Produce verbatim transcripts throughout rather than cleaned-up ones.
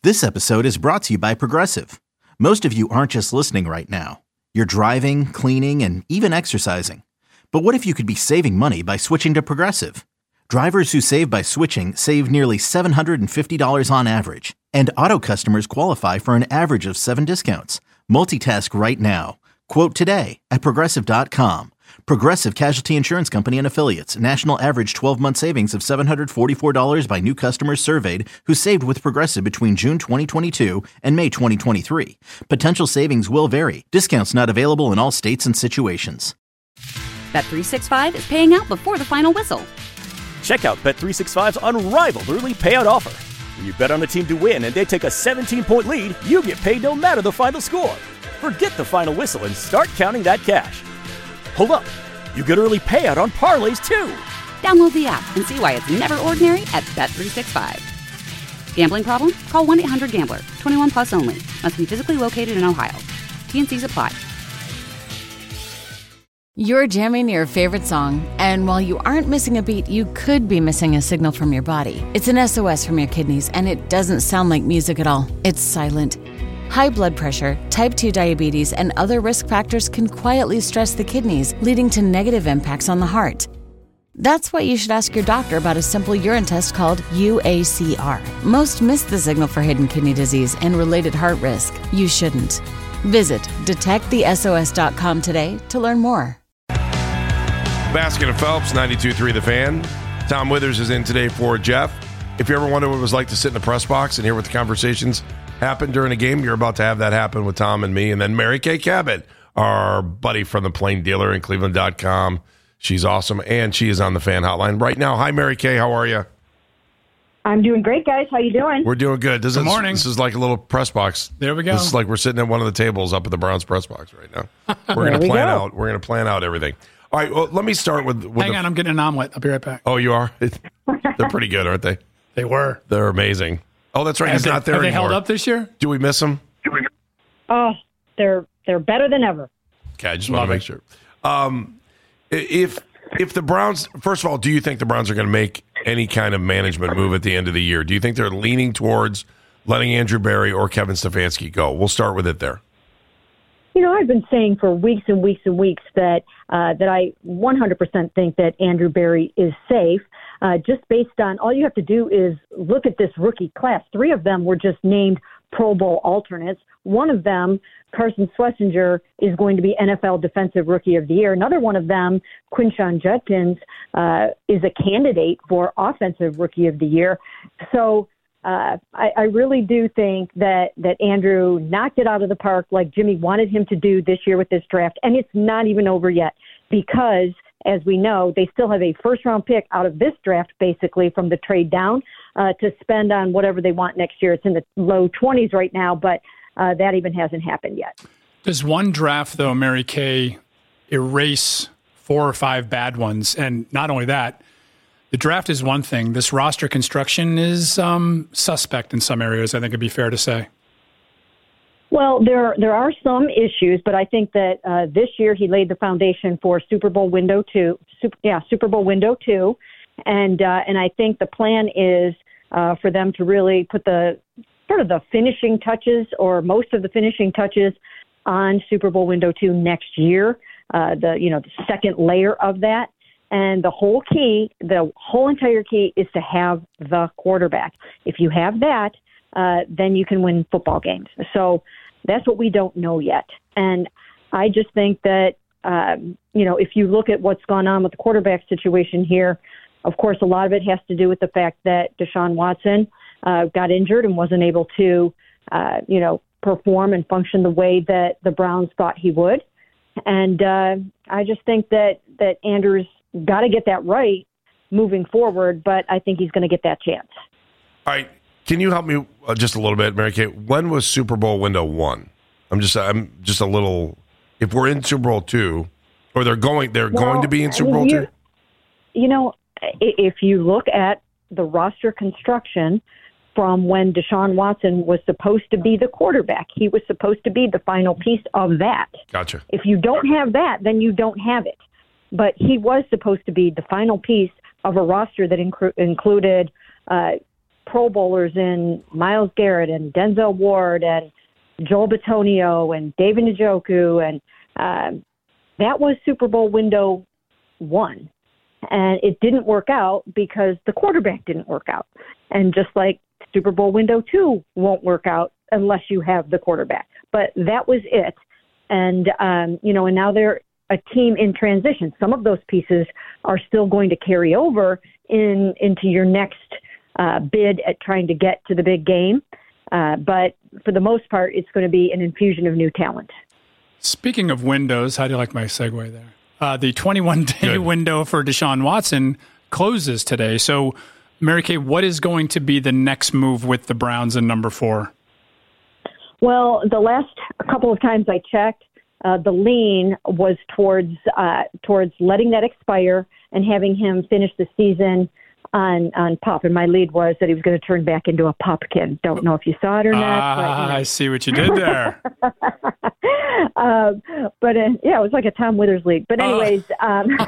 This episode is brought to you by Progressive. Most of you aren't just listening right now. You're driving, cleaning, and even exercising. But what if you could be saving money by switching to Progressive? Drivers who save by switching save nearly seven hundred fifty dollars on average. And auto customers qualify for an average of seven discounts. Multitask right now. Quote today at Progressive dot com. Progressive Casualty Insurance Company and Affiliates. National average twelve-month savings of seven hundred forty-four dollars by new customers surveyed who saved with Progressive between June twenty twenty-two and May twenty twenty-three. Potential savings will vary. Discounts not available in all states and situations. Bet three sixty-five is paying out before the final whistle. Check out Bet three sixty-five's unrivaled early payout offer. When you bet on a team to win and they take a seventeen-point lead, you get paid no matter the final score. Forget the final whistle and start counting that cash. Hold up. You get early payout on parlays, too. Download the app and see why it's never ordinary at Bet three sixty-five. Gambling problem? Call one eight hundred gambler. twenty-one plus only. Must be physically located in Ohio. T N Cs apply. You're jamming your favorite song, and while you aren't missing a beat, you could be missing a signal from your body. It's an S O S from your kidneys, and it doesn't sound like music at all. It's silent. High blood pressure, type two diabetes, and other risk factors can quietly stress the kidneys, leading to negative impacts on the heart. That's why you should ask your doctor about a simple urine test called U A C R. Most miss the signal for hidden kidney disease and related heart risk. You shouldn't. Visit detect the S O S dot com today to learn more. Baskin and Phelps, ninety-two point three The Fan. Tom Withers is in today for Jeff. If you ever wonder what it was like to sit in the press box and hear what the conversations happened during a game, you're about to have that happen with Tom and me. And then Mary Kay Cabot, our buddy from the Plain Dealer in Cleveland dot com. She's awesome, and she is on the Fan Hotline right now. Hi, Mary Kay. How are you? I'm doing great, guys. How you doing? We're doing good. This Good is, morning. This is like a little press box. There we go. This is like we're sitting at one of the tables up at the Browns press box right now. We're going to we plan go. out. We're going to plan out everything. All right. Well, let me start with. with Hang the, on, I'm getting an omelet. I'll be right back. Oh, you are? They're pretty good, aren't they? They were. They're amazing. Oh, that's right. Have He's they, not there have anymore. they held up this year? Do we miss him? Oh, they're they're better than ever. Okay, I just want Love to make it. sure. Um, if if the Browns, first of all, do you think the Browns are going to make any kind of management move at the end of the year? Do you think they're leaning towards letting Andrew Berry or Kevin Stefanski go? We'll start with it there. You know, I've been saying for weeks and weeks and weeks that uh, that I one hundred percent think that Andrew Berry is safe. Uh, just based on all you have to do is look at this rookie class. Three of them were just named Pro Bowl alternates. One of them, Carson Schlesinger, is going to be N F L Defensive Rookie of the Year. Another one of them, Quinshon Judkins, uh, is a candidate for Offensive Rookie of the Year. So uh, I, I really do think that, that Andrew knocked it out of the park like Jimmy wanted him to do this year with this draft. And it's not even over yet because, as we know, they still have a first-round pick out of this draft, basically, from the trade down uh, to spend on whatever they want next year. It's in the low twenties right now, but uh, that even hasn't happened yet. Does one draft, though, Mary Kay, erase four or five bad ones? And not only that, the draft is one thing. This roster construction is um, suspect in some areas, I think it'd be fair to say. Well, there there are some issues, but I think that uh, this year he laid the foundation for Super Bowl window two. Super, yeah, Super Bowl window two, and uh, and I think the plan is uh, for them to really put the sort of the finishing touches or most of the finishing touches on Super Bowl window two next year. Uh, the you know the second layer of that, and the whole key, the whole entire key is to have the quarterback. If you have that, uh, then you can win football games. So. That's what we don't know yet. And I just think that, um, you know, if you look at what's gone on with the quarterback situation here, of course, a lot of it has to do with the fact that Deshaun Watson uh, got injured and wasn't able to, uh, you know, perform and function the way that the Browns thought he would. And uh, I just think that, that Andrews got to get that right moving forward, but I think he's going to get that chance. All right. Can you help me uh, just a little bit, Mary Kay? When was Super Bowl window one? I'm just, I'm just a little. If we're in Super Bowl two, or they're going, they're well, going to be in Super I mean, Bowl you, two. You know, if you look at the roster construction from when Deshaun Watson was supposed to be the quarterback, he was supposed to be the final piece of that. Gotcha. If you don't have that, then you don't have it. But he was supposed to be the final piece of a roster that incru- included. Uh, Pro Bowlers in Myles Garrett and Denzel Ward and Joel Bitonio and David Njoku, and um, that was Super Bowl window one. And it didn't work out because the quarterback didn't work out. And just like Super Bowl window two won't work out unless you have the quarterback. But that was it. And, um, you know, and now they're a team in transition. Some of those pieces are still going to carry over in into your next uh, bid at trying to get to the big game. Uh, but for the most part, it's going to be an infusion of new talent. Speaking of windows, how do you like my segue there? Uh, the twenty-one day window for Deshaun Watson closes today. So, Mary Kay, what is going to be the next move with the Browns in number four? Well, the last couple of times I checked, uh, the lean was towards uh, towards letting that expire and having him finish the season on on pup. And my lead was that he was going to turn back into a pupkin. Don't know if you saw it or not. Ah, but, you know. I see what you did there. um, but uh, yeah, it was like a Tom Withers lead. But anyways, oh.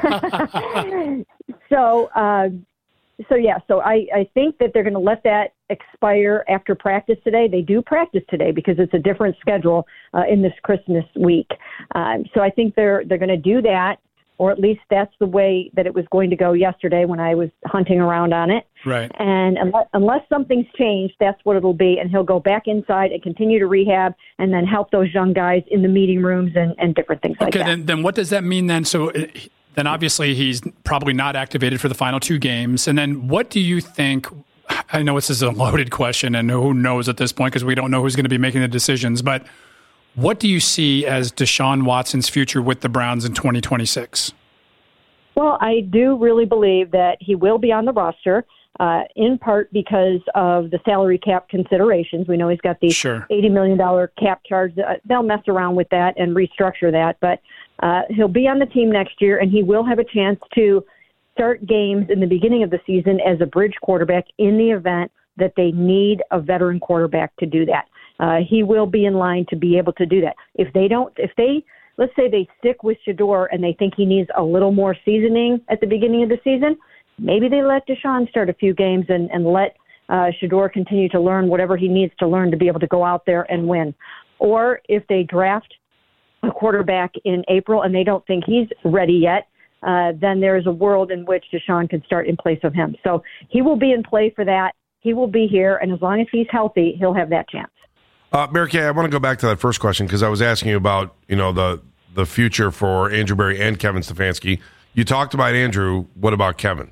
um, so uh, so yeah, so I, I think that they're going to let that expire after practice today. They do practice today because it's a different schedule uh, in this Christmas week. Um, so I think they're they're going to do that. Or at least that's the way that it was going to go yesterday when I was hunting around on it. Right. And unless, unless something's changed, that's what it'll be. And he'll go back inside and continue to rehab and then help those young guys in the meeting rooms and, and different things okay, like that. Okay, then, then what does that mean then? So then obviously he's probably not activated for the final two games. And then what do you think? I know this is a loaded question and who knows at this point because we don't know who's going to be making the decisions. But what do you see as Deshaun Watson's future with the Browns in twenty twenty-six? Well, I do really believe that he will be on the roster, uh, in part because of the salary cap considerations. We know he's got the sure. eighty million dollars cap charge. Uh, they'll mess around with that and restructure that. But uh, he'll be on the team next year, and he will have a chance to start games in the beginning of the season as a bridge quarterback in the event that they need a veteran quarterback to do that. Uh, he will be in line to be able to do that. If they don't, if they, let's say they stick with Shedeur and they think he needs a little more seasoning at the beginning of the season, maybe they let Deshaun start a few games and, and let uh, Shedeur continue to learn whatever he needs to learn to be able to go out there and win. Or if they draft a quarterback in April and they don't think he's ready yet, uh, then there is a world in which Deshaun can start in place of him. So he will be in play for that. He will be here, and as long as he's healthy, he'll have that chance. Uh, Mary Kay, I want to go back to that first question because I was asking you about, you know, the the future for Andrew Berry and Kevin Stefanski. You talked about Andrew. What about Kevin?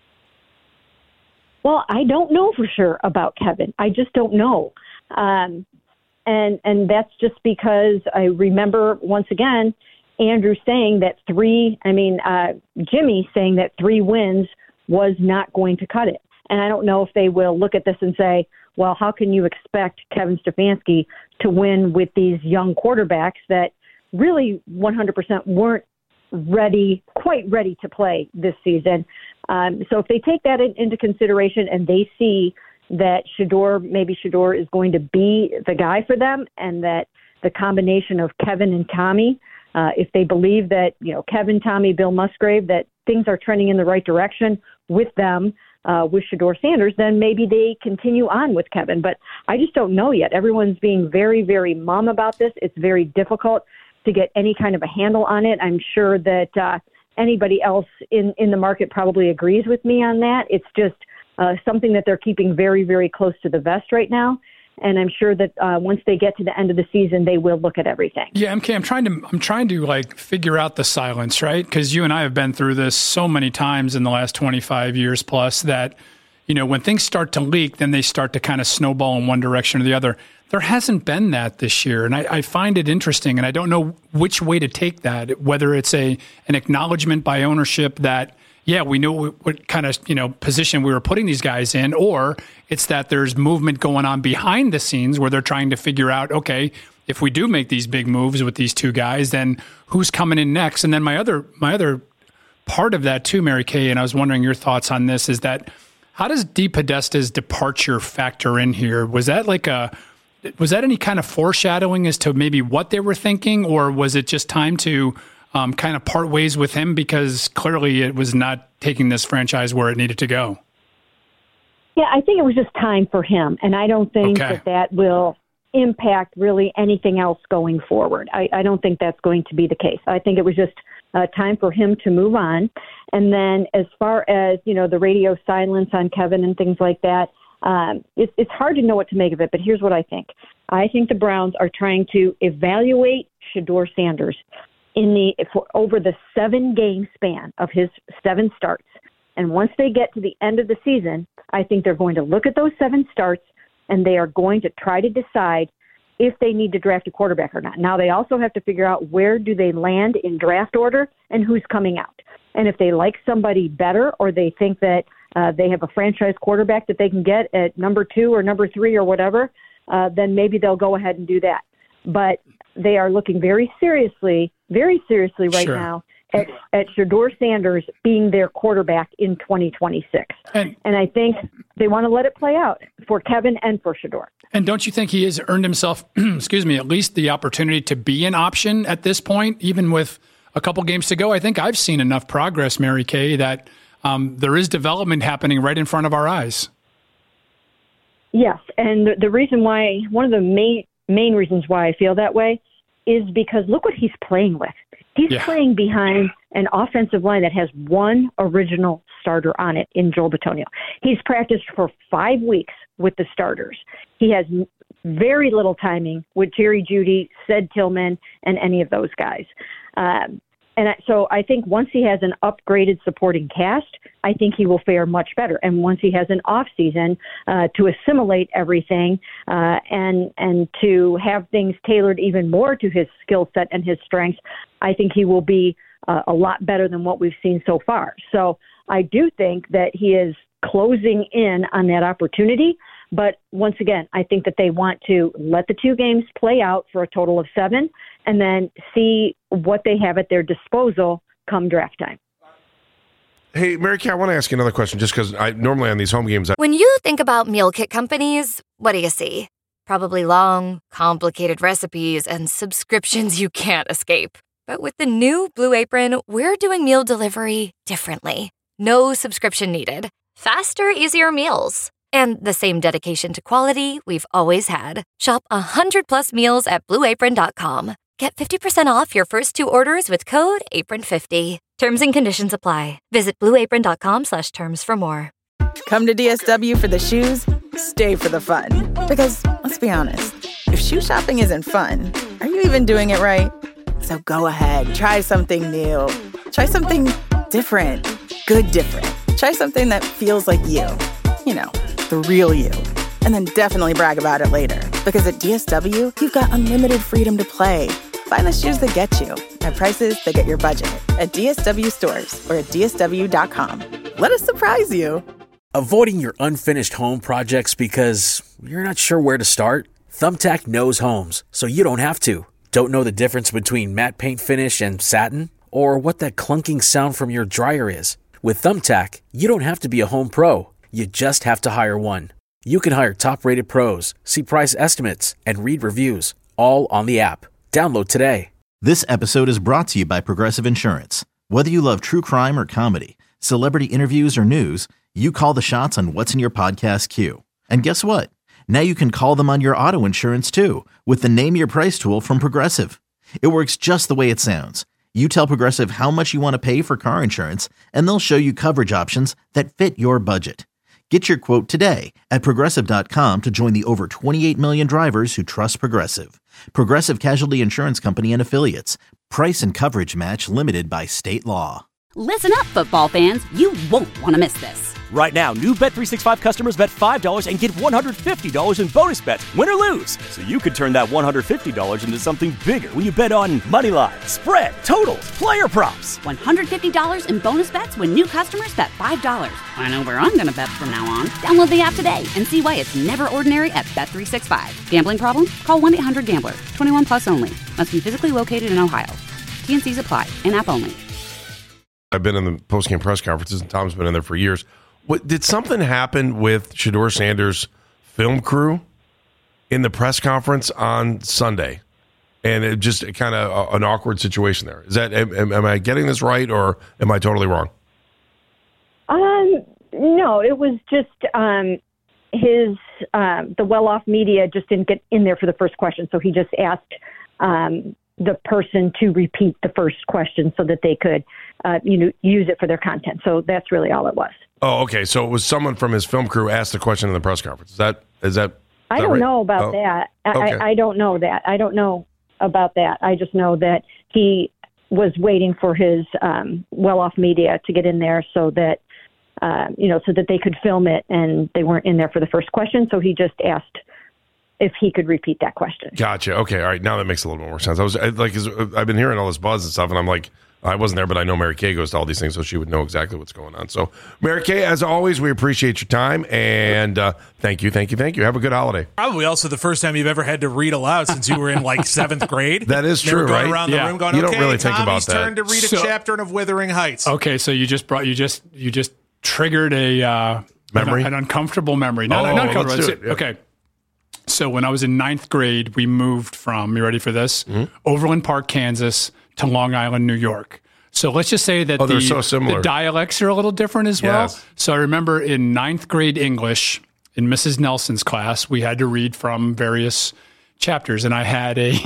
Well, I don't know for sure about Kevin. I just don't know. Um, and and that's just because I remember, once again, Andrew saying that three, I mean, uh, Jimmy saying that three wins was not going to cut it. And I don't know if they will look at this and say, well, how can you expect Kevin Stefanski to win with these young quarterbacks that really one hundred percent weren't ready, quite ready to play this season? Um, so if they take that in, into consideration and they see that Shedeur, maybe Shedeur is going to be the guy for them, and that the combination of Kevin and Tommy, uh, if they believe that, you know, Kevin, Tommy, Bill Musgrave, that things are trending in the right direction with them, Uh, with Shedeur Sanders, then maybe they continue on with Kevin. But I just don't know yet. Everyone's being very, very mum about this. It's very difficult to get any kind of a handle on it. I'm sure that uh, anybody else in, in the market probably agrees with me on that. It's just uh, something that they're keeping very, very close to the vest right now. And I'm sure that uh, once they get to the end of the season, they will look at everything. Yeah, M K, I'm trying to I'm trying to like figure out the silence, right? Because you and I have been through this so many times in the last twenty-five years plus that, you know, when things start to leak, then they start to kind of snowball in one direction or the other. There hasn't been that this year, and I, I find it interesting, and I don't know which way to take that. Whether it's a an acknowledgement by ownership that, yeah, we knew what, what kind of, you know, position we were putting these guys in, or it's that there's movement going on behind the scenes where they're trying to figure out, okay, if we do make these big moves with these two guys, then who's coming in next? And then my other my other part of that too, Mary Kay, and I was wondering your thoughts on this, is that how does DePodesta's departure factor in here? Was that like a was that any kind of foreshadowing as to maybe what they were thinking, or was it just time to Um, kind of part ways with him because clearly it was not taking this franchise where it needed to go? Yeah, I think it was just time for him, and I don't think Okay. that that will impact really anything else going forward. I, I don't think that's going to be the case. I think it was just uh, time for him to move on. And then as far as, you know, the radio silence on Kevin and things like that, um, it's, it's hard to know what to make of it, but here's what I think. I think the Browns are trying to evaluate Shedeur Sanders in the for over the seven-game span of his seven starts. And once they get to the end of the season, I think they're going to look at those seven starts, and they are going to try to decide if they need to draft a quarterback or not. Now, they also have to figure out where do they land in draft order and who's coming out. And if they like somebody better, or they think that uh, they have a franchise quarterback that they can get at number two or number three or whatever, uh, then maybe they'll go ahead and do that. But they are looking very seriously, very seriously right Sure. now at, at Shedeur Sanders being their quarterback in twenty twenty-six. And, And I think they want to let it play out for Kevin and for Shedeur. and don't you think he has earned himself, excuse me, at least the opportunity to be an option at this point, even with a couple games to go? I think I've seen enough progress, Mary Kay, that um, there is development happening right in front of our eyes. Yes, and the, the reason why, one of the main main reasons why I feel that way is because look what he's playing with. He's Yeah. playing behind an offensive line that has one original starter on it in Joel Bitonio. He's practiced for five weeks with the starters. He has very little timing with Jerry Jeudy, Ced Tillman, and any of those guys. Um, and I, so I think once he has an upgraded supporting cast, I think he will fare much better. And once he has an off season uh, to assimilate everything uh, and and to have things tailored even more to his skill set and his strengths, I think he will be uh, a lot better than what we've seen so far. So I do think that he is closing in on that opportunity. But once again, I think that they want to let the two games play out for a total of seven and then see what they have at their disposal come draft time. Hey, Mary Kay, I want to ask you another question just because I normally on these home games, I, When you think about meal kit companies, what do you see? Probably long, complicated recipes and subscriptions you can't escape. But with the new Blue Apron, we're doing meal delivery differently. No subscription needed. Faster, easier meals. And the same dedication to quality we've always had. Shop one hundred plus meals at blue apron dot com. Get fifty percent off your first two orders with code apron fifty. Terms and conditions apply. Visit blue apron dot com slash terms for more. Come to D S W for the shoes, stay for the fun. Because, let's be honest, if shoe shopping isn't fun, are you even doing it right? So go ahead, try something new. Try something different. Good different. Try something that feels like you. You know, the real you. And then definitely brag about it later. Because at D S W, you've got unlimited freedom to play. Find the shoes that get you at prices that get your budget at D S W stores or at D S W dot com. Let us surprise you. Avoiding your unfinished home projects because you're not sure where to start? Thumbtack knows homes, so you don't have to. Don't know the difference between matte paint finish and satin? Or what that clunking sound from your dryer is? With Thumbtack, you don't have to be a home pro. You just have to hire one. You can hire top-rated pros, see price estimates, and read reviews, all on the app. Download today. This episode is brought to you by Progressive Insurance. Whether you love true crime or comedy, celebrity interviews or news, you call the shots on what's in your podcast queue. And guess what? Now you can call them on your auto insurance too with the Name Your Price tool from Progressive. It works just the way it sounds. You tell Progressive how much you want to pay for car insurance, and they'll show you coverage options that fit your budget. Get your quote today at Progressive dot com to join the over twenty-eight million drivers who trust Progressive. Progressive Casualty Insurance Company and Affiliates. Price and coverage match limited by state law. Listen up, football fans. You won't want to miss this. Right now, new Bet three sixty-five customers bet five dollars and get one hundred fifty dollars in bonus bets, win or lose. So you could turn that one hundred fifty dollars into something bigger when you bet on money line, spread, totals, player props. one hundred fifty dollars in bonus bets when new customers bet five dollars. I know where I'm going to bet from now on. Download the app today and see why it's never ordinary at Bet three sixty-five. Gambling problem? Call one eight hundred gambler. twenty-one plus only. Must be physically located in Ohio. T N Cs apply. In-app only. I've been in the post-game press conferences, and Tom's been in there for years. What, did something happen with Shedeur Sanders' film crew in the press conference on Sunday? And it just kind of an awkward situation there. Is that am, am I getting this right, or am I totally wrong? Um, no, it was just um, his um, the well-off media just didn't get in there for the first question, so he just asked um, the person to repeat the first question so that they could, uh, you know, use it for their content. So that's really all it was. Oh, okay. So it was someone from his film crew asked the question in the press conference. Is that is that? Is I that don't right? know about oh. that. I, Okay. I, I don't know that. I don't know about that. I just know that he was waiting for his um, well-off media to get in there so that, uh, you know, so that they could film it, and they weren't in there for the first question. So he just asked if he could repeat that question. Gotcha. Okay. All right. Now that makes a little bit more sense. I was I, like, 'cause I've been hearing all this buzz and stuff, and I'm like, I wasn't there, but I know Mary Kay goes to all these things, so she would know exactly what's going on. So, Mary Kay, as always, we appreciate your time, and uh, thank you, thank you, thank you. Have a good holiday. Probably also the first time you've ever had to read aloud since you were in like seventh grade. That is They were true, going right? around Yeah. the room going, You don't okay, really think about Tommy's that. turn to read a So- chapter of Wuthering Heights. Okay, so you just brought you just you just triggered a uh, Memory? an, an uncomfortable memory. No, Oh, not uncomfortable. let's do it, yeah. Okay. So when I was in ninth grade, we moved from, you ready for this? Mm-hmm. Overland Park, Kansas to Long Island, New York. So let's just say that Oh, they're the, so similar. the dialects are a little different as well. Yes. So I remember in ninth grade English, in Missus Nelson's class, we had to read from various chapters. And I had a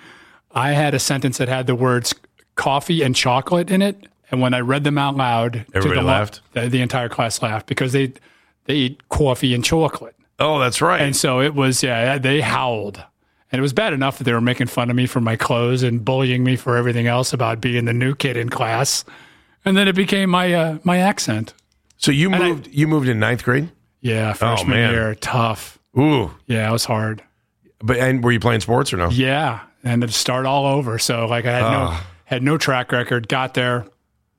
I had a sentence that had the words coffee and chocolate in it. And when I read them out loud, Everybody to the, laughed? The, the entire class laughed because they they eat coffee and chocolate. Oh, that's right. And so it was, yeah, they howled. And it was bad enough that they were making fun of me for my clothes and bullying me for everything else about being the new kid in class. And then it became my uh, my accent. so you and I- moved you moved in ninth grade? Yeah, freshman man. year, tough. Ooh. Yeah, it was hard. But and were you playing sports or no? Yeah, and to start all over. So like I had no Ah. had no track record. Got there.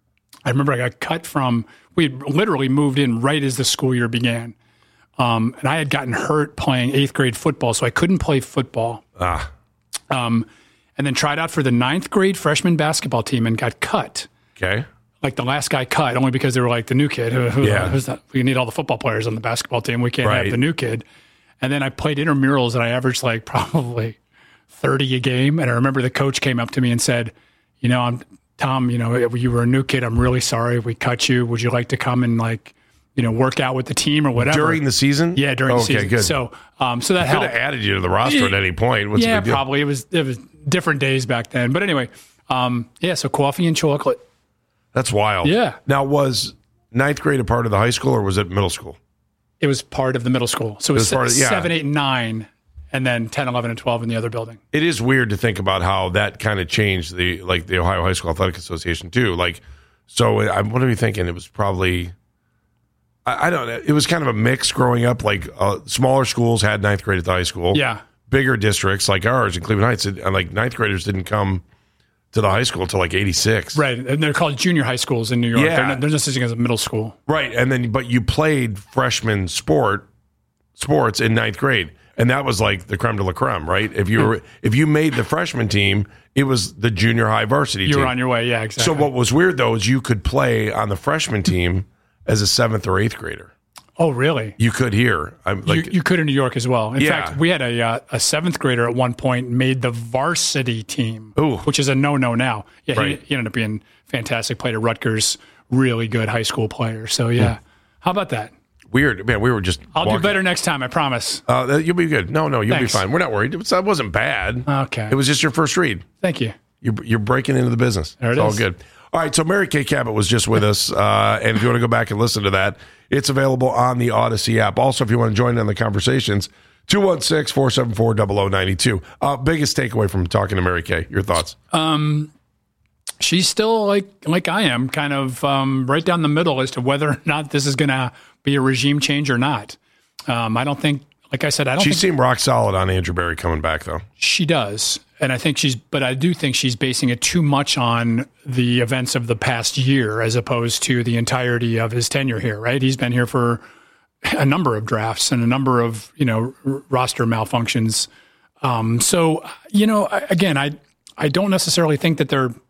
I remember I got cut from. We literally moved in right as the school year began, um, and I had gotten hurt playing eighth grade football, so I couldn't play football. Ah. Um, and then tried out for the ninth grade freshman basketball team and got cut. Okay. Like the last guy cut, only because they were like the new kid. Who, who, Yeah. who's that? We need all the football players on the basketball team. We can't Right. have the new kid. And then I played intramurals and I averaged like probably thirty a game. And I remember the coach came up to me and said, you know, I'm Tom, you know, you were a new kid. I'm really sorry we cut you. Would you like to come and like, you know, work out with the team or whatever? During the season? Yeah, during okay, the season. good. So, um, so that Could have helped. added you to the roster at any point. What's the yeah, big deal? probably. It was it was different days back then. But anyway, um, yeah. So coffee and chocolate. That's wild. Yeah. Now, was ninth grade a part of the high school or was it middle school? It was part of the middle school. So it was, It was part of- yeah. seven, eight, and nine, and then ten, eleven, and twelve in the other building. It is weird to think about how that kind of changed the like the Ohio High School Athletic Association too. Like, so I what are you thinking? It was probably I, I don't know. It was kind of a mix growing up. Like uh, smaller schools had ninth grade at the high school. Yeah. Bigger districts like ours in Cleveland Heights, and like ninth graders didn't come to the high school until like eighty-six. Right. And they're called junior high schools in New York. Yeah. They're, not, they're just as a middle school. Right, and then but you played freshman sport sports in ninth grade, and that was like the creme de la creme, right? If you were if you made the freshman team, it was the junior high varsity You team. were on your way. Yeah, exactly. So what was weird though is you could play on the freshman team as a seventh or eighth grader. Oh, really? You could here. I'm like you, you could in New York as well. In Yeah. fact, we had a uh, a seventh grader at one point made the varsity team, Ooh. which is a no no now. Yeah, Right. he, he ended up being fantastic. Played at Rutgers, really good high school player. So yeah, how about that? weird. Man, we were just I'll walking- do better next time. I promise. Uh, that- you'll be good. No, no, you'll Thanks. be fine. We're not worried. It was- That wasn't bad. Okay. It was just your first read. Thank you. You're, you're breaking into the business. There it it's all is. good. All right, so Mary Kay Cabot was just with us, uh, and if you want to go back and listen to that, it's available on the Odyssey app. Also, if you want to join in the conversations, two one six, four seven four, zero zero nine two. Uh, biggest takeaway from talking to Mary Kay, your thoughts? Um, she's still like like I am, kind of um, right down the middle as to whether or not this is going to be a regime change or not. Um, I don't think, like I said, I don't She think seemed rock solid on Andrew Berry coming back, though. she does. And I think she's, but I do think she's basing it too much on the events of the past year as opposed to the entirety of his tenure here, right? He's been here for a number of drafts and a number of, you know, r- roster malfunctions. Um, so, you know, I- again, I, I don't necessarily think that they're,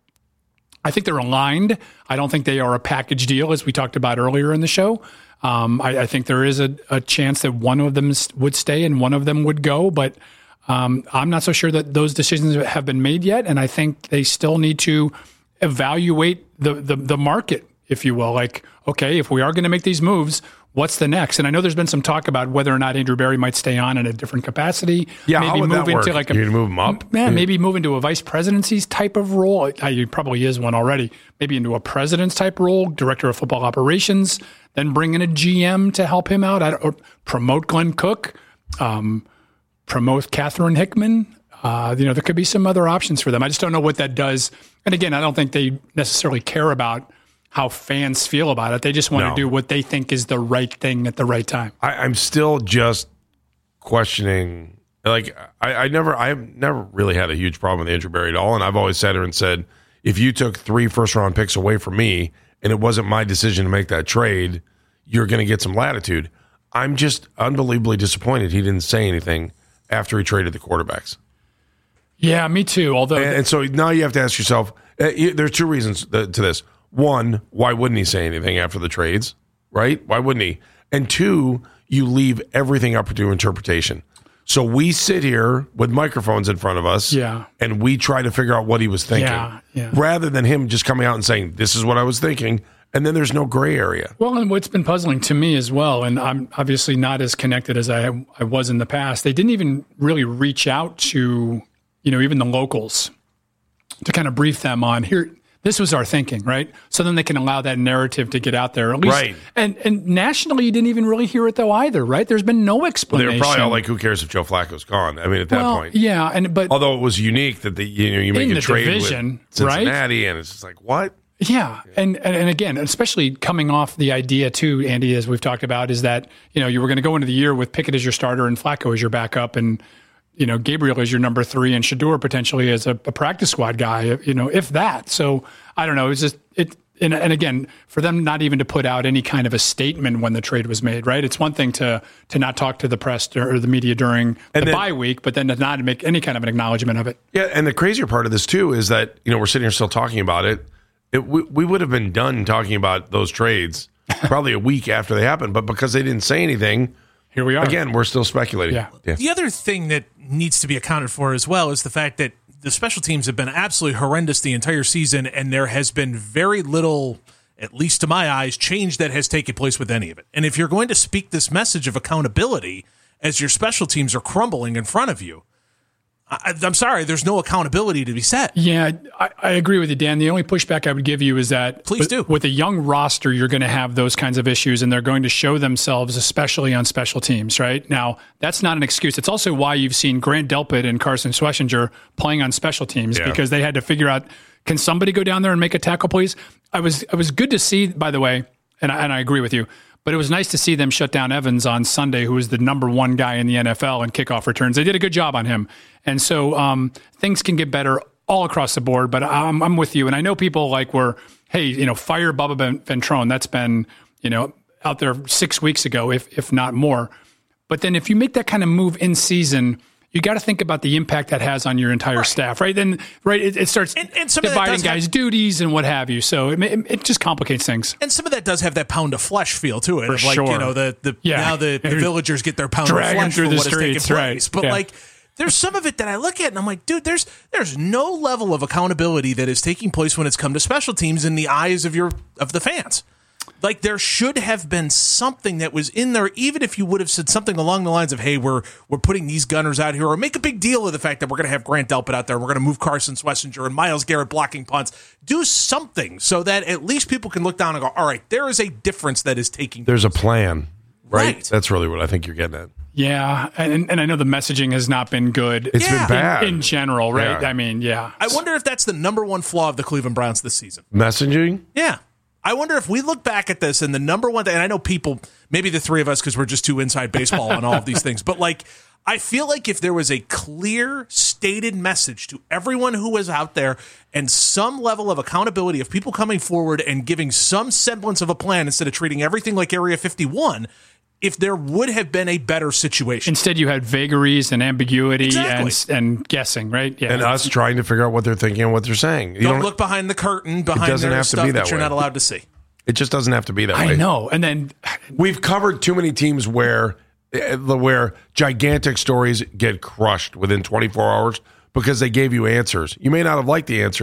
I think they're aligned. I don't think they are a package deal, as we talked about earlier in the show. Um, I, I think there is a, a chance that one of them s- would stay and one of them would go, but um, I'm not so sure that those decisions have been made yet. And I think they still need to evaluate the, the, the market, if you will. Like, okay, if we are going to make these moves, what's the next? And I know there's been some talk about whether or not Andrew Berry might stay on in a different capacity. Yeah, maybe how would move that work? into like a, you move him up? Yeah, maybe move into a vice presidency's type of role. Uh, He probably is one already. Maybe into a president's type role, director of football operations. Then bring in a G M to help him out. I don't, or promote Glenn Cook. Um, promote Catherine Hickman. Uh, you know, there could be some other options for them. I just don't know what that does. And again, I don't think they necessarily care about how fans feel about it. They just want No. to do what they think is the right thing at the right time. I, I'm still just questioning. Like, I, I never, I've never really had a huge problem with Andrew Berry at all. And I've always sat here and said, if you took three first round picks away from me and it wasn't my decision to make that trade, you're going to get some latitude. I'm just unbelievably disappointed he didn't say anything after he traded the quarterbacks. Yeah, me too. Although, and, and so now you have to ask yourself, uh, you, there's two reasons th- to this. One, why wouldn't he say anything after the trades, right? Why wouldn't he? And two, you leave everything up to interpretation. So we sit here with microphones in front of us, Yeah. and we try to figure out what he was thinking, Yeah, yeah. rather than him just coming out and saying, this is what I was thinking, and then there's no gray area. Well, and what's been puzzling to me as well, and I'm obviously not as connected as I, I was in the past, they didn't even really reach out to, you know, even the locals to kind of brief them on here. This was our thinking, right? So then they can allow that narrative to get out there. At least, Right. And and nationally, you didn't even really hear it though either, right? There's been no Well, they explanation. were probably all like, who cares if Joe Flacco's gone? I mean, at that well, point. yeah, and but Although it was unique that the you know you make In a the trade division, with Cincinnati, and it's just like, what? Yeah, and, and and again, especially coming off the idea too, Andy, as we've talked about, is that you know you were going to go into the year with Pickett as your starter and Flacco as your backup, and you know Gabriel as your number three, and Shador potentially as a, a practice squad guy, you know, if that. So I don't know. It's just it, and, and again, for them not even to put out any kind of a statement when the trade was made, right? It's one thing to to not talk to the press or the media during And the then- bye week, but then to not make any kind of an acknowledgement of it. Yeah, and the crazier part of this too is that you know we're sitting here still talking about it. It, we, we would have been done talking about those trades probably a week after they happened, but because they didn't say anything, here we are. Again, we're still speculating. Yeah. yeah. The other thing that needs to be accounted for as well is the fact that the special teams have been absolutely horrendous the entire season, and there has been very little, at least to my eyes, change that has taken place with any of it. And if you're going to speak this message of accountability as your special teams are crumbling in front of you, I, I'm sorry, there's no accountability to be set. Yeah, I, I agree with you, Dan. The only pushback I would give you is that Please with, do. with a young roster, you're going to have those kinds of issues, and they're going to show themselves, especially on special teams, right? Now, that's not an excuse. It's also why you've seen Grant Delpit and Carson Schlesinger playing on special teams Yeah. because they had to figure out, can somebody go down there and make a tackle, please? I was, it was good to see, by the way, and I, and I agree with you, but it was nice to see them shut down Evans on Sunday, who was the number one guy in the N F L in kickoff returns. They did a good job on him. And so um, things can get better all across the board, but I'm, I'm with you. And I know people like were, hey, you know, fire Bubba Ben- Ventrone. That's been, you know, out there six weeks ago, if if not more. But then if you make that kind of move in season, you got to think about the impact that has on your entire staff, right? Then, right, it, it starts And- and some of that dividing does have- guys' duties and what have you. So it, it, it just complicates things. And some of that does have that pound of flesh feel to it. For of like, sure. you know, the, the Yeah. now the, the villagers get their pound of Drag 'em flesh through for the what has taken streets, right. place. But Yeah. like, there's some of it that I look at and I'm like, dude, there's there's no level of accountability that is taking place when it's come to special teams in the eyes of your of the fans. Like, there should have been something that was in there, even if you would have said something along the lines of, hey, we're we're putting these gunners out here, or make a big deal of the fact that we're going to have Grant Delpit out there, we're going to move Carson Schlesinger and Myles Garrett blocking punts. Do something so that at least people can look down and go, all right, there is a difference that is taking There's a plan, right? Right. That's really what I think you're getting at. Yeah, and and I know the messaging has not been good. It's Yeah. been bad. in general, right? Yeah. I mean, yeah. I wonder if that's the number one flaw of the Cleveland Browns this season. Messaging? Yeah. I wonder if we look back at this and the number one thing, and I know people, maybe the three of us, because we're just too inside baseball on all of these things, but like, I feel like if there was a clear stated message to everyone who was out there and some level of accountability of people coming forward and giving some semblance of a plan instead of treating everything like Area fifty-one, if there would have been a better situation. Instead, you had vagaries and ambiguity Exactly. and and guessing, right? Yeah. And us trying to figure out what they're thinking and what they're saying. You Don't look behind the curtain, behind doesn't their have to stuff be that, that you're way. not allowed to see. It just doesn't have to be that way. I know. And then We've covered too many teams where uh, where gigantic stories get crushed within twenty-four hours because they gave you answers. You may not have liked the answers,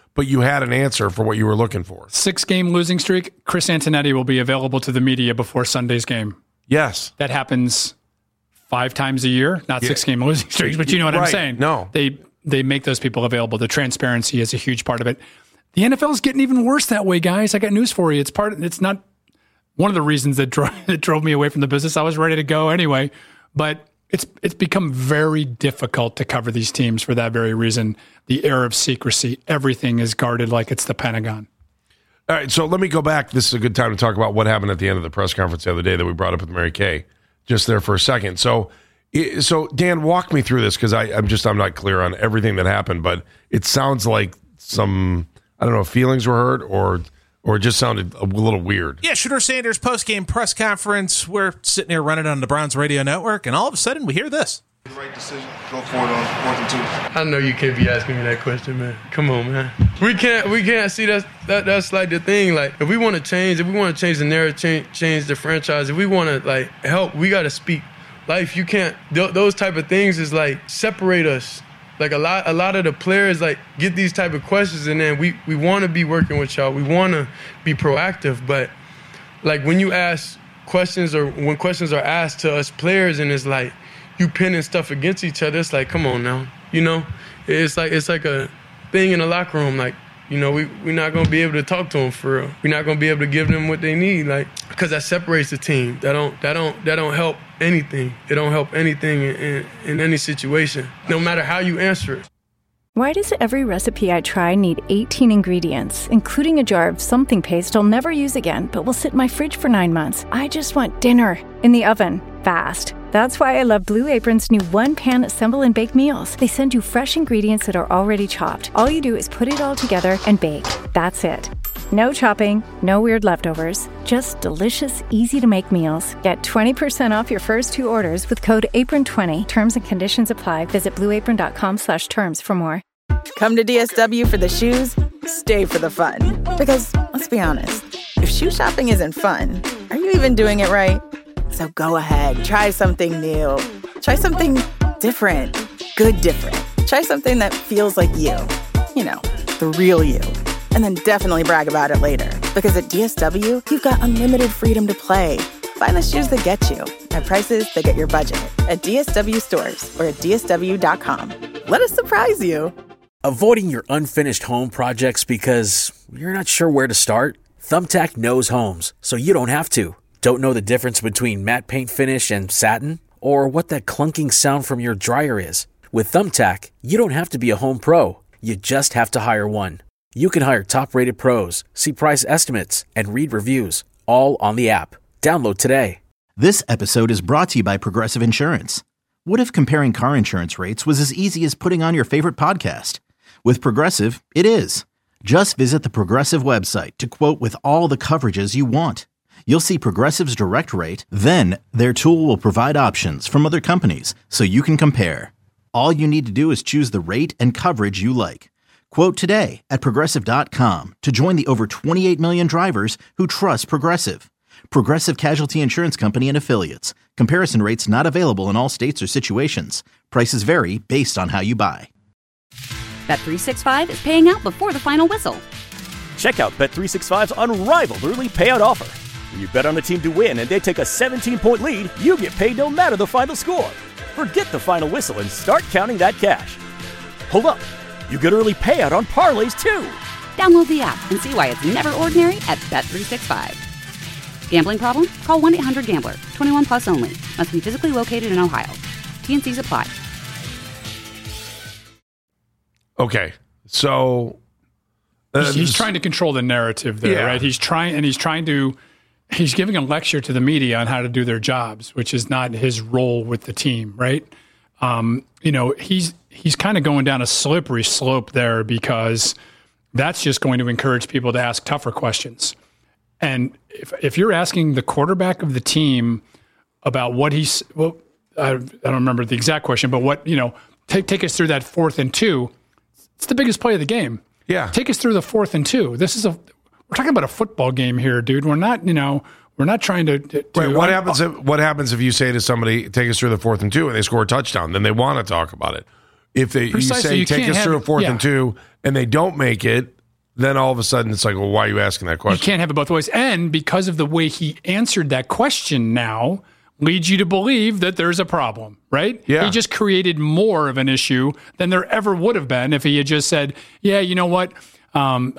but you had an answer for what you were looking for. Six-game losing streak, Chris Antonetti will be available to the media before Sunday's game. Yes. That happens five times a year, not Yeah. six-game losing streaks, but you know what Right. I'm saying. No. They they make those people available. The transparency is a huge part of it. The N F L is getting even worse that way, guys. I got news for you. It's part. It's not one of the reasons that, dro- that drove me away from the business. I was ready to go anyway, but it's it's become very difficult to cover these teams for that very reason. The air of secrecy. Everything is guarded like it's the Pentagon. All right, so let me go back. This is a good time to talk about what happened at the end of the press conference the other day that we brought up with Mary Kay. Just there for a second. So, i- so Dan, walk me through this because I'm just I'm not clear on everything that happened, but it sounds like some I don't know if feelings were hurt or or it just sounded a little weird. Yeah, Shooter Sanders post-game press conference. We're sitting here running on the Browns radio network, and all of a sudden we hear this. Right decision. Go for it on fourth and two. I know you can't be asking me that question, man. Come on, man. We can't. We can't see that. That that's like the thing. Like, if we want to change, if we want to change the narrative, change, change the franchise, if we want to like help, we got to speak life. You can't. Th- those type of things is like separate us. Like a lot, a lot of the players like get these type of questions, and then we we want to be working with y'all. We want to be proactive, but like when you ask questions or when questions are asked to us players, and it's like you pinning stuff against each other, it's like, come on now, you know? It's like it's like a thing in the locker room, like, you know, we, we're not going to be able to talk to them for real. We're not going to be able to give them what they need, like, because that separates the team. That don't that don't that don't help anything. It don't help anything in, in, in any situation, no matter how you answer it. Why does every recipe I try need eighteen ingredients, including a jar of something paste I'll never use again, but will sit in my fridge for nine months? I just want dinner in the oven, fast. That's why I love Blue Apron's new one-pan assemble and bake meals. They send you fresh ingredients that are already chopped. All you do is put it all together and bake. That's it. No chopping, no weird leftovers, just delicious, easy-to-make meals. Get twenty percent off your first two orders with code apron twenty. Terms and conditions apply. Visit blueapron.com slash terms for more. Come to D S W for the shoes, stay for the fun. Because, let's be honest, if shoe shopping isn't fun, are you even doing it right? So go ahead, try something new. Try something different. Good different. Try something that feels like you. You know, the real you. And then definitely brag about it later. Because at D S W, you've got unlimited freedom to play. Find the shoes that get you at prices that get your budget at D S W stores or at D S W dot com. Let us surprise you. Avoiding your unfinished home projects because you're not sure where to start? Thumbtack knows homes, so you don't have to. Don't know the difference between matte paint finish and satin? Or what that clunking sound from your dryer is? With Thumbtack, you don't have to be a home pro. You just have to hire one. You can hire top-rated pros, see price estimates, and read reviews, all on the app. Download today. This episode is brought to you by Progressive Insurance. What if comparing car insurance rates was as easy as putting on your favorite podcast? With Progressive, it is. Just visit the Progressive website to quote with all the coverages you want. You'll see Progressive's direct rate, then their tool will provide options from other companies so you can compare. All you need to do is choose the rate and coverage you like. Quote today at Progressive dot com to join the over twenty-eight million drivers who trust Progressive. Progressive Casualty Insurance Company and Affiliates. Comparison rates not available in all states or situations. Prices vary based on how you buy. Bet three sixty-five is paying out before the final whistle. Check out Bet three sixty-five's unrivaled early payout offer. When you bet on a team to win and they take a seventeen-point lead, you get paid no matter the final score. Forget the final whistle and start counting that cash. Hold up. You get early payout on parlays, too. Download the app and see why it's never ordinary at Bet three sixty-five. Gambling problem? Call one eight hundred gambler. twenty-one plus only. Must be physically located in Ohio. T and Cs apply. Okay, so uh, he's, he's trying to control the narrative there, Yeah. right? He's trying, and he's trying to, he's giving a lecture to the media on how to do their jobs, which is not his role with the team, right? Um, you know, he's he's kind of going down a slippery slope there because that's just going to encourage people to ask tougher questions. And if if you're asking the quarterback of the team about what he's, well, I, I don't remember the exact question, but what, you know, take take us through that fourth and two. It's the biggest play of the game. Yeah. Take us through the fourth and two. This is a, we're talking about a football game here, dude. We're not, you know, we're not trying to. to Wait, what I, happens if what happens if you say to somebody, take us through the fourth and two, and they score a touchdown? Then they want to talk about it. If they you Precisely, say, you take can't us have through a it- fourth yeah. and two, and they don't make it, then all of a sudden it's like, well, why are you asking that question? You can't have it both ways. And because of the way he answered that question now leads you to believe that there's a problem, right? Yeah. He just created more of an issue than there ever would have been if he had just said, yeah, you know what? Um,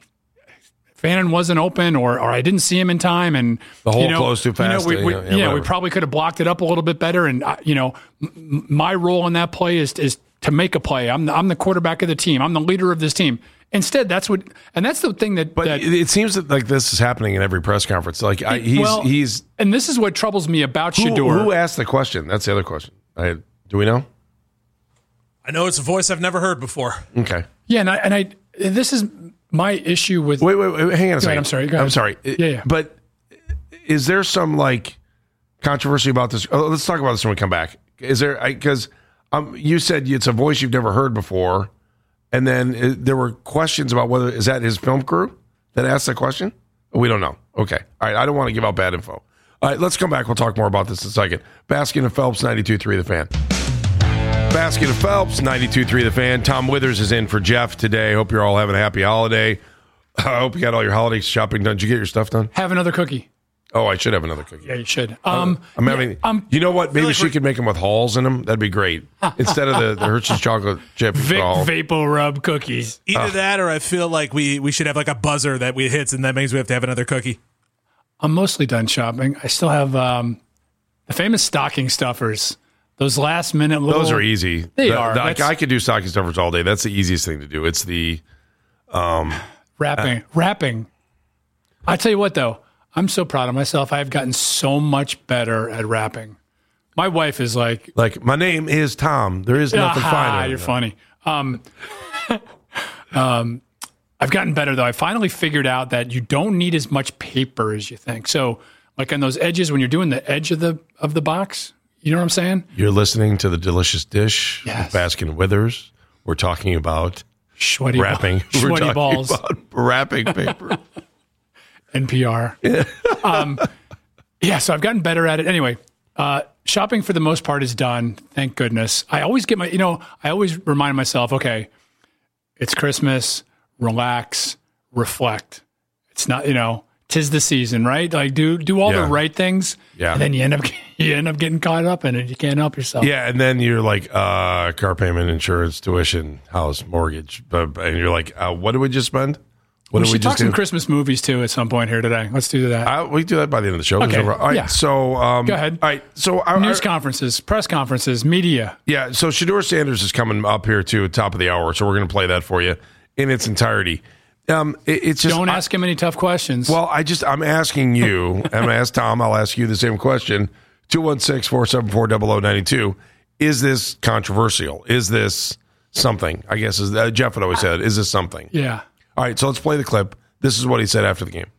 Fannin wasn't open, or or I didn't see him in time, and the hole you know, closed too fast. You know, we, we, yeah, yeah, yeah, we probably could have blocked it up a little bit better. And uh, you know, m- my role in that play is is to make a play. I'm the, I'm the quarterback of the team. I'm the leader of this team. Instead, that's what, and that's the thing that. But that, it seems that like this is happening in every press conference. Like I, he's well, he's, and this is what troubles me about who, Shedeur. Who asked the question? That's the other question. I, do we know? I know it's a voice I've never heard before. Okay. Yeah, and I, and I this is my issue with. Wait, wait, wait hang on a second. Ahead, I'm sorry. Go ahead. I'm sorry. Yeah, yeah. But is there some like controversy about this? Oh, let's talk about this when we come back. Is there? Because um, you said it's a voice you've never heard before, and then it, there were questions about whether is that his film crew that asked that question. We don't know. Okay. All right. I don't want to give out bad info. All right. Let's come back. We'll talk more about this in a second. Baskin and Phelps, ninety-two point three The Fan. Baskin and Phelps, ninety-two point three The Fan. Tom Withers is in for Jeff today. Hope you're all having a happy holiday. I hope you got all your holiday shopping done. Did you get your stuff done? Have another cookie. Oh, I should have another cookie. Yeah, you should. Um, I'm having. yeah, um, you know what? Maybe like she we're- could make them with hulls in them. That'd be great. Instead of the, the Hershey's chocolate chip. Vic hull. Vapor Rub cookies. Either uh, that, or I feel like we we should have like a buzzer that we hits, and that means we have to have another cookie. I'm mostly done shopping. I still have um, the famous stocking stuffers. Those last minute little. Those are easy. They the, are. The, I, I could do stocking stuffers all day. That's the easiest thing to do. It's the um, wrapping. Uh, wrapping. I tell you what, though, I'm so proud of myself. I've gotten so much better at wrapping. My wife is like, like my name is Tom. There is nothing ah, finer. You're funny. Um, um, I've gotten better though. I finally figured out that you don't need as much paper as you think. So, like on those edges, when you're doing the edge of the of the box. You know what I'm saying? You're listening to The Delicious Dish yes. with Baskin Withers. We're talking about Sweaty wrapping. Ball. We're Sweaty talking balls. about wrapping paper. N P R. Yeah. um, yeah, so I've gotten better at it. Anyway, uh, shopping for the most part is done. Thank goodness. I always get my, you know, I always remind myself, okay, it's Christmas, relax, reflect. It's not, you know, 'tis the season, right? Like do do all yeah. the right things, yeah. and then you end up you end up getting caught up in it. You can't help yourself. Yeah, and then you're like, uh, car payment, insurance, tuition, house, mortgage, and you're like, uh, what did we just spend? What we did should we talk just do? some Christmas movies too at some point here today. Let's do that. Uh, we can do that by the end of the show. Okay. All right, yeah. so um, go ahead. All right, so our, news our, conferences, press conferences, media. Yeah, so Shedeur Sanders is coming up here too at top of the hour, so we're going to play that for you in its entirety. Um, it, it's just don't I, ask him any tough questions. Well, I just I'm asking you. I'm going to ask Tom. I'll ask you the same question. two one six, four seven four, zero zero nine two. Is this controversial? Is this something? I guess is uh, Jeff had always said. Is this something? Yeah. All right. So let's play the clip. This is what he said after the game.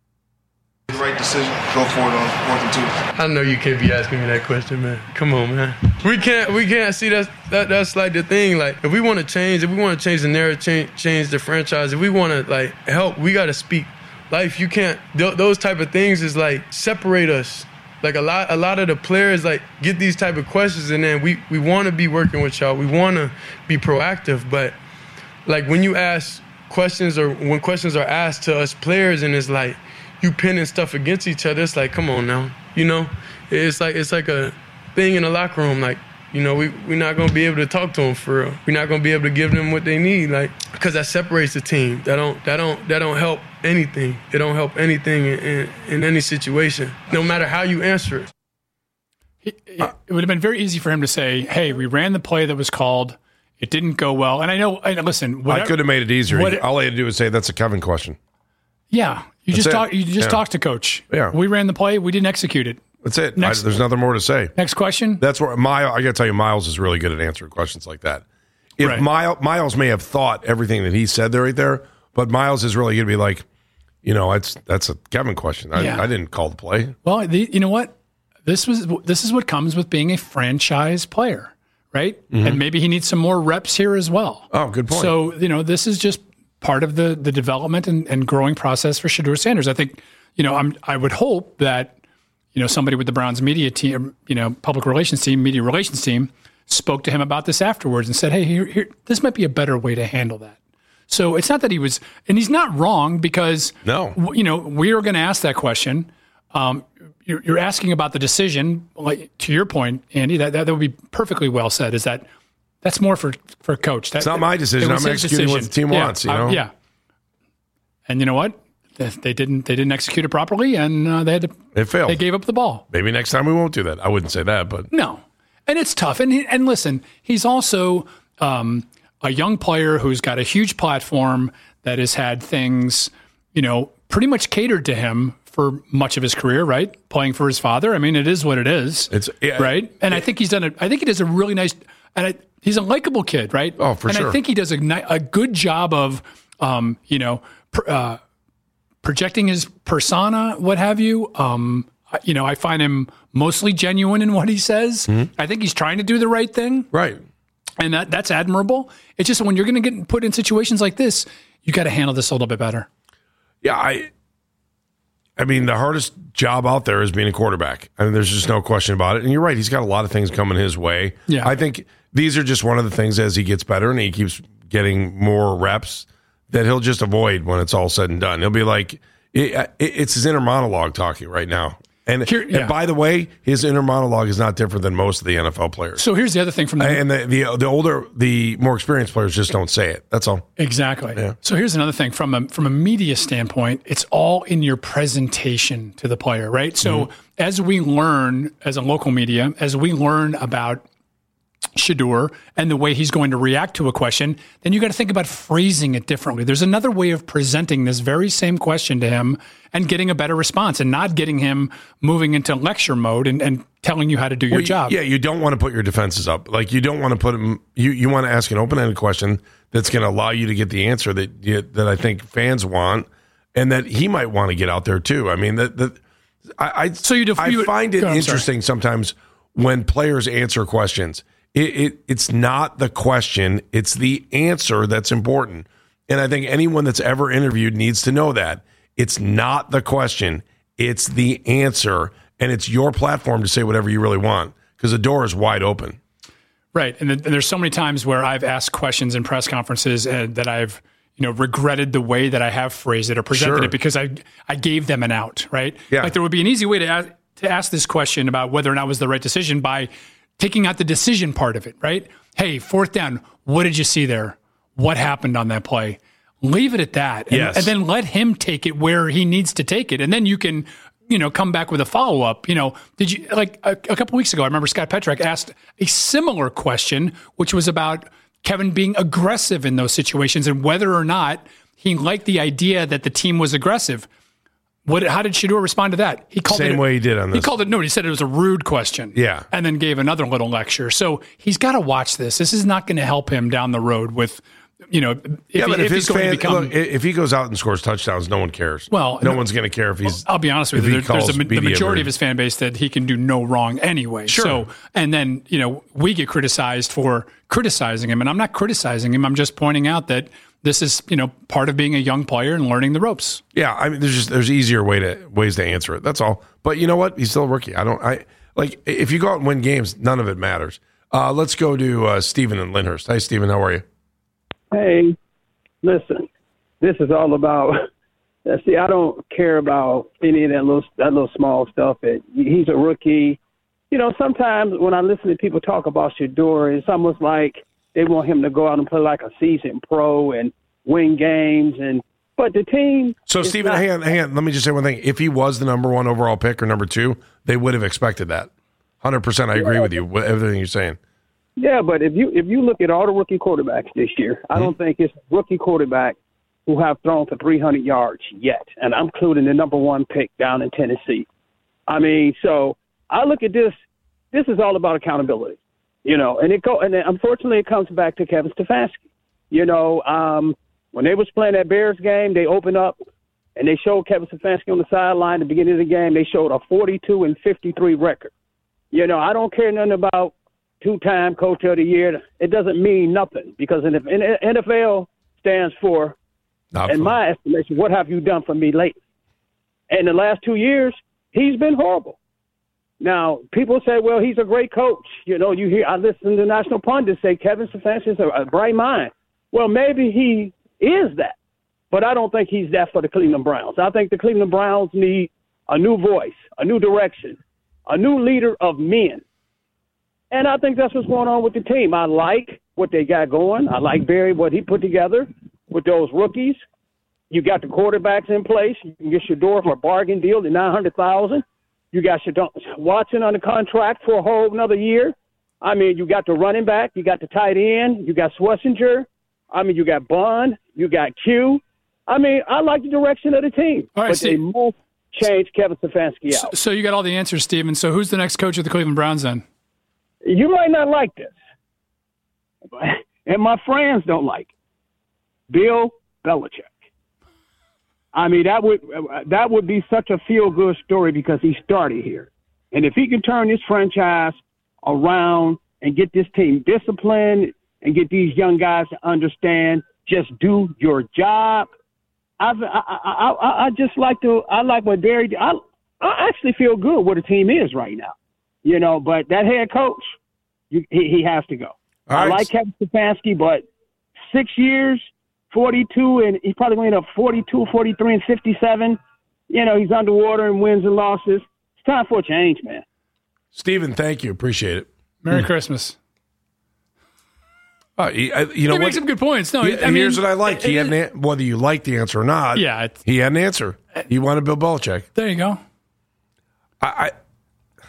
The right decision. Go for it on fourth and two. I know you can't be asking me that question, man. Come on, man. We can't. We can't see that's that. That's like the thing. Like if we want to change, if we want to change the narrative, change, change the franchise. If we want to like help, we got to speak life. You can't. Th- those type of things is like separate us. Like a lot, a lot of the players like get these type of questions, and then we we want to be working with y'all. We want to be proactive, but like when you ask questions or when questions are asked to us players, and it's like you pinning stuff against each other. It's like, come on now, you know. It's like it's like a thing in the locker room. Like, you know, we we're not gonna be able to talk to them for real. We're not gonna be able to give them what they need, like, because that separates the team. That don't that don't that don't help anything. It don't help anything in, in, in any situation, no matter how you answer it. It, it, it would have been very easy for him to say, "Hey, we ran the play that was called. It didn't go well." And I know. And listen, whatever, I could have made it easier. What, All I had to do was say that's a Kevin question. Yeah, you That's just it. talk. You just Yeah. talk to coach. Yeah, we ran the play. We didn't execute it. That's it. Next, I, there's nothing more to say. Next question. That's where Miles. I got to tell you, Miles is really good at answering questions like that. If Right. Miles, Miles may have thought everything that he said there right there, but Miles is really going to be like, you know, it's that's a Kevin question. I, Yeah. I didn't call the play. Well, the, you know what? This was this is what comes with being a franchise player, right? Mm-hmm. And maybe he needs some more reps here as well. Oh, good point. So, you know, this is just part of the the development and, and growing process for Shedeur Sanders. I think, you know, I'm I would hope that, you know, somebody with the Browns media team, you know, public relations team, media relations team, spoke to him about this afterwards and said, "Hey, here, here this might be a better way to handle that." So it's not that he was, and he's not wrong because, no, you know, we are going to ask that question. Um, you're, you're asking about the decision, like to your point, Andy, that, that, that would be perfectly well said, is that that's more for, for coach. That, it's not my decision. I'm executing decision. what the team yeah, wants, you know? I, yeah. And you know what? They didn't. They didn't execute it properly, and uh, they had to. It failed. They gave up the ball. Maybe next time we won't do that. I wouldn't say that, but no. And it's tough. And he, and listen, he's also um, a young player who's got a huge platform that has had things, you know, pretty much catered to him for much of his career. Right, playing for his father. I mean, it is what it is. It's yeah, right. And it, I think he's done it. I think he does a really nice. And I, he's a likable kid, right? Oh, for and sure. And I think he does a, a good job of, um, you know. Pr- uh, projecting his persona, what have you. Um, you know, I find him mostly genuine in what he says. Mm-hmm. I think he's trying to do the right thing. Right. And that that's admirable. It's just when you're going to get put in situations like this, you got to handle this a little bit better. Yeah, I I mean, the hardest job out there is being a quarterback. I mean, there's just no question about it. And you're right, he's got a lot of things coming his way. Yeah. I think these are just one of the things as he gets better and he keeps getting more reps that he'll just avoid when it's all said and done. He'll be like, it, it, it's his inner monologue talking right now. And, Here, yeah. and by the way, his inner monologue is not different than most of the N F L players. So here's the other thing from the and the the, the older, the more experienced players just don't say it. That's all. Exactly. Yeah. So here's another thing from a from a media standpoint. It's all in your presentation to the player, right? So mm-hmm. as we learn as a local media, as we learn about Shedeur and the way he's going to react to a question, then you got to think about phrasing it differently. There's another way of presenting this very same question to him and getting a better response and not getting him moving into lecture mode and, and telling you how to do your well, job. Yeah, you don't want to put your defenses up. Like you don't want to put him, you, you want to ask an open-ended question that's going to allow you to get the answer that you, that I think fans want and that he might want to get out there too. I mean, that, that I, I, so you def- I you, find it go, interesting sometimes when players answer questions. It, it it's not the question, it's the answer that's important. And I think anyone that's ever interviewed needs to know that. It's not the question, it's the answer. And it's your platform to say whatever you really want because the door is wide open. Right. And, th- and there's so many times where I've asked questions in press conferences and that I've you know, regretted the way that I have phrased it or presented sure. it because I I gave them an out, right? Yeah. Like there would be an easy way to ask, to ask this question about whether or not it was the right decision by taking out the decision part of it, right? Hey, fourth down, what did you see there? What happened on that play? Leave it at that. And, yes. and then let him take it where he needs to take it. And then you can, you know, come back with a follow-up. You know, did you, like a, a couple weeks ago, I remember Scott Petrak asked a similar question, which was about Kevin being aggressive in those situations and whether or not he liked the idea that the team was aggressive. What? How did Shedeur respond to that? He called Same it, way he did on this. He called it, no, he said it was a rude question. Yeah. And then gave another little lecture. So he's got to watch this. This is not going to help him down the road with, you know, if, yeah, he, but if, if, he's his going fan, to become. look, if he goes out and scores touchdowns, no one cares. Well, no no, one's going to care if he's. I'll be honest with you. There, there's a, the majority rude. of his fan base that he can do no wrong anyway. Sure. So, and then, you know, we get criticized for criticizing him. And I'm not criticizing him. I'm just pointing out that this is, you know, part of being a young player and learning the ropes. Yeah, I mean, there's just there's easier way to ways to answer it. That's all. But you know what? He's still a rookie. I don't. I like if you go out and win games, none of it matters. Uh, let's go to uh, Stephen in Lyndhurst. Hi, Stephen. How are you? Hey, listen. This is all about. See, I don't care about any of that little that little small stuff. It, he's a rookie. You know, sometimes when I listen to people talk about Shedeur, it's almost like they want him to go out and play like a seasoned pro and win games. And but the team. So, Stephen, not, hang on, hang on. Let me just say one thing. If he was the number one overall pick or number two, they would have expected that. one hundred percent I agree yeah. with you, with everything you're saying. Yeah, but if you if you look at all the rookie quarterbacks this year, mm-hmm. I don't think it's rookie quarterback who have thrown for three hundred yards yet. And I'm including the number one pick down in Tennessee. I mean, so I look at this. This is all about accountability. You know, and it go and then unfortunately it comes back to Kevin Stefanski. You know, um, when they was playing that Bears game, they opened up and they showed Kevin Stefanski on the sideline at the beginning of the game. They showed a forty-two and fifty-three record. You know, I don't care nothing about two-time coach of the year. It doesn't mean nothing because in the N F L stands for, Not in for my estimation, what have you done for me lately? And the last two years, he's been horrible. Now, people say, well, he's a great coach. You know, you hear, I listen to national pundits say Kevin Stefanski is a, a bright mind. Well, maybe he is that. But I don't think he's that for the Cleveland Browns. I think the Cleveland Browns need a new voice, a new direction, a new leader of men. And I think that's what's going on with the team. I like what they got going. I like Barry, what he put together with those rookies. You got the quarterbacks in place. You can get Shador for a bargain deal at nine hundred thousand dollars. You got Shador Watson under contract for a whole another year. I mean, you got the running back. You got the tight end. You got Schlesinger. I mean, you got Bond. You got Q. I mean, I like the direction of the team, all right, but Steve, they must change Kevin Stefanski out. So you got all the answers, Steven. So who's the next coach of the Cleveland Browns then? You might not like this, and my friends don't like it. Bill Belichick. I mean, that would that would be such a feel-good story because he started here. And if he can turn this franchise around and get this team disciplined and get these young guys to understand, just do your job. I've, I, I, I, I just like to, I like what Barry, I, I actually feel good where the team is right now, you know, but that head coach, you, he, he has to go. All I right. like Kevin Stefanski, but six years, forty-two, and he's probably going to end up forty-two, forty-three, and fifty-seven. You know, he's underwater in wins and losses. It's time for a change, man. Stephen, thank you. Appreciate it. Merry Hmm. Christmas. Uh, he, I, you know he what? makes some good points. No, He- I mean, here's what I like. He had an, an- whether you like the answer or not. Yeah, it's- he had an answer. He wanted Bill Belichick. There you go. I I,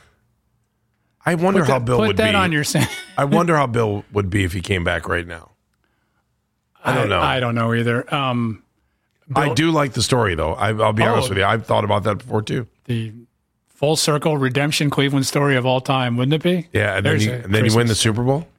I wonder Put how that- Bill put would that be. on your sa- I wonder how Bill would be if he came back right now. I don't know. I don't know either. Um, I do like the story, though. I, I'll be Oh. honest with you. I've thought about that before too. the full circle redemption Cleveland story of all time, wouldn't it be? Yeah, and then, There's you, a and then you win the Christmas. Super Bowl.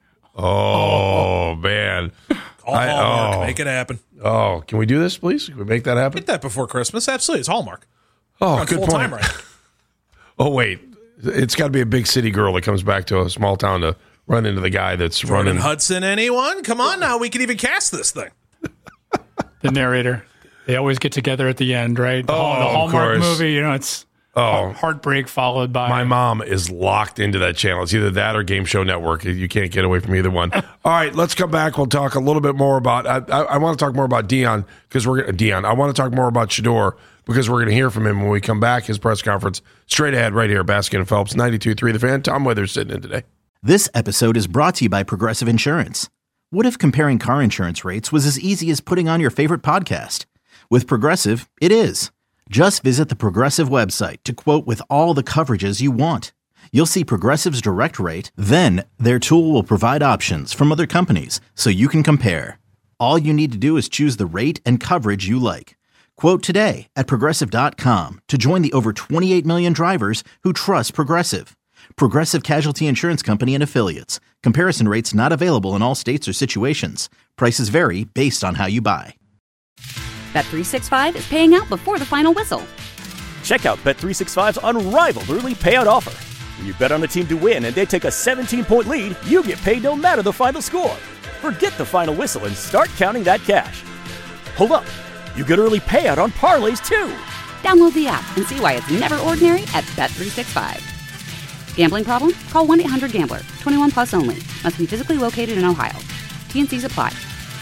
Oh, man! Call I- Hallmark. oh. Make it happen. Oh, can we do this, please? Can we make that happen? Get that before Christmas. Absolutely. It's Hallmark. Oh, We're on good full point. time right now. Oh, wait. It's got to be a big city girl that comes back to a small town to run into the guy that's Jordan running. Hudson, anyone? Come on now. We can even cast this thing. The narrator. They always get together at the end, right? The, Oh, the of Hallmark course. movie, you know, it's Oh. heartbreak followed by My mom is locked into that channel. It's either that or Game Show Network. You can't get away from either one. All right, let's come back. We'll talk a little bit more about. I, I, I want to talk more about Dion because we're gonna, Dion. I want to talk more about Shador because we're going to hear from him when we come back. His press conference straight ahead right here. Baskin and Phelps, ninety-two point three The Fan. Tom Withers sitting in today. This episode is brought to you by Progressive Insurance. What if comparing car insurance rates was as easy as putting on your favorite podcast? With Progressive, it is. Just visit the Progressive website to quote with all the coverages you want. You'll see Progressive's direct rate, then their tool will provide options from other companies so you can compare. All you need to do is choose the rate and coverage you like. Quote today at Progressive dot com to join the over twenty-eight million drivers who trust Progressive. Progressive Casualty Insurance Company and Affiliates. Comparison rates not available in all states or situations. Prices vary based on how you buy. Bet three sixty-five is paying out before the final whistle. Check out Bet three sixty-five's unrivaled early payout offer. When you bet on a team to win and they take a seventeen-point lead, you get paid no matter the final score. Forget the final whistle and start counting that cash. Hold up. You get early payout on parlays, too. Download the app and see why it's never ordinary at Bet three sixty-five. Gambling problem? Call one eight hundred gambler. twenty-one plus only. Must be physically located in Ohio. T and C's apply.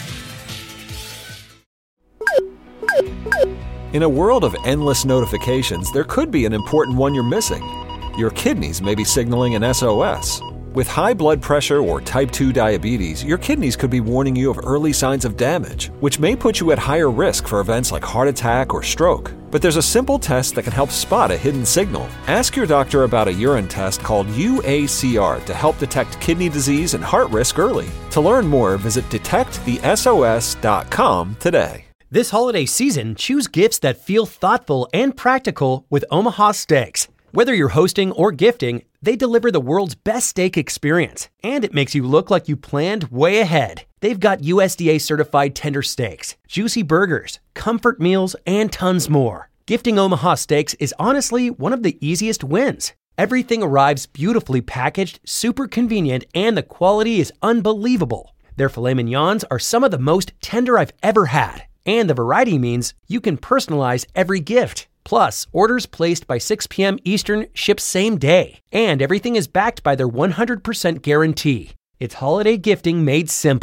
In a world of endless notifications, there could be an important one you're missing. Your kidneys may be signaling an S O S. With high blood pressure or type two diabetes, your kidneys could be warning you of early signs of damage, which may put you at higher risk for events like heart attack or stroke. But there's a simple test that can help spot a hidden signal. Ask your doctor about a urine test called U A C R to help detect kidney disease and heart risk early. To learn more, visit detect the S O S dot com today. This holiday season, choose gifts that feel thoughtful and practical with Omaha Steaks. Whether you're hosting or gifting, they deliver the world's best steak experience, and it makes you look like you planned way ahead. They've got U S D A certified tender steaks, juicy burgers, comfort meals, and tons more. Gifting Omaha Steaks is honestly one of the easiest wins. Everything arrives beautifully packaged, super convenient, and the quality is unbelievable. Their filet mignons are some of the most tender I've ever had. And the variety means you can personalize every gift. Plus, orders placed by six p.m. Eastern ship same day. And everything is backed by their one hundred percent guarantee. It's holiday gifting made simple.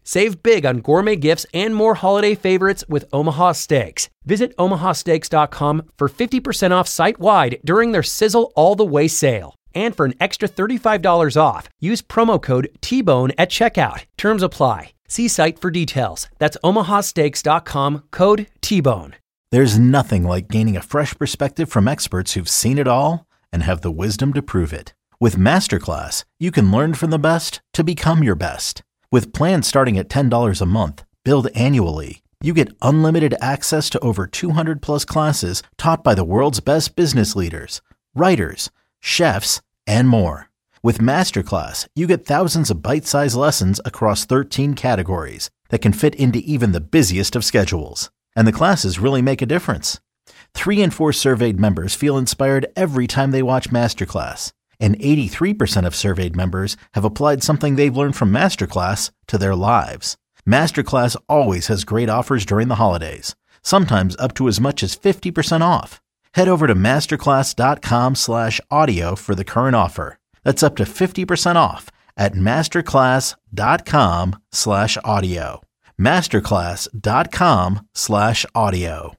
Save big on gourmet gifts and more holiday favorites with Omaha Steaks. Visit omaha steaks dot com for fifty percent off site-wide during their Sizzle All the Way sale. And for an extra thirty-five dollars off, use promo code T-Bone at checkout. Terms apply. See site for details. That's omaha steaks dot com, code T-Bone. There's nothing like gaining a fresh perspective from experts who've seen it all and have the wisdom to prove it. With Masterclass, you can learn from the best to become your best. With plans starting at ten dollars a month, billed annually, you get unlimited access to over two hundred plus classes taught by the world's best business leaders, writers, chefs, and more. With Masterclass, you get thousands of bite-sized lessons across thirteen categories that can fit into even the busiest of schedules. And the classes really make a difference. Three in four surveyed members feel inspired every time they watch Masterclass. And eighty-three percent of surveyed members have applied something they've learned from Masterclass to their lives. Masterclass always has great offers during the holidays, sometimes up to as much as fifty percent off. Head over to masterclass dot com slash audio for the current offer. That's up to fifty percent off at masterclass dot com slash audio. masterclass dot com slash audio.